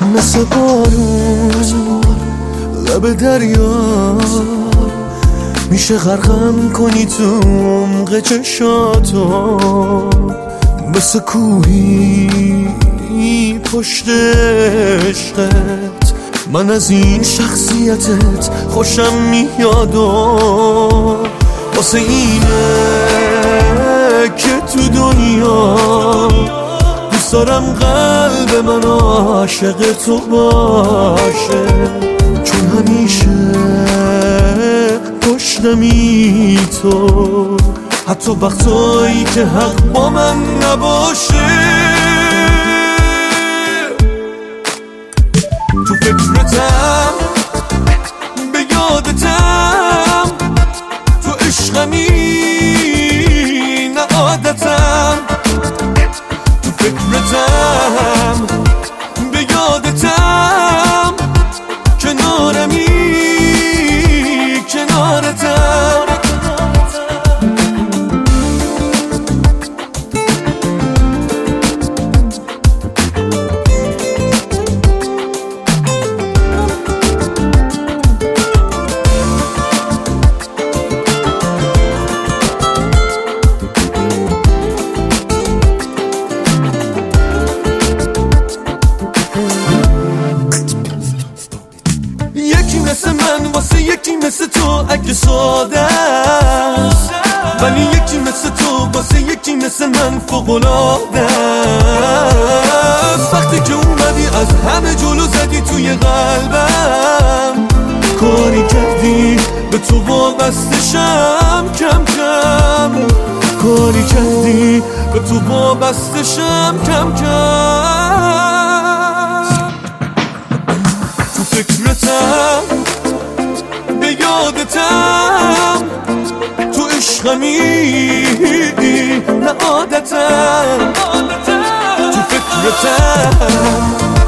مثل بارون لب دریا میشه غرقم کنی تو عمق چشاتو، مثل کوهی پشت عشقت. من از این شخصیتت خوشم میاد و واسه اینه که تو دنیا دوست دارم قلب من عاشق تو باشه، چون همیشه پشتمی تو، حتی وقتایی که حق با من نباشه. تو فکرتم، به یادتم، تو عشقمی نه عادتم. تو فکرتم، به یادتم، کنارمی کنارتم. یکی مثل من واسه یکی مثل تو اگه ساده است، ولی یکی مثل تو واسه یکی مثل من فوق‌العاده است. وقتی که اومدی از همه جلو زدی توی قلبم، کاری کردی به تو وابستشم کم کم، کاری کردی به تو وابستشم کم کم. تو فکرتم، به یادتم، تو عشقمی نه عادتم. تو فکرتم،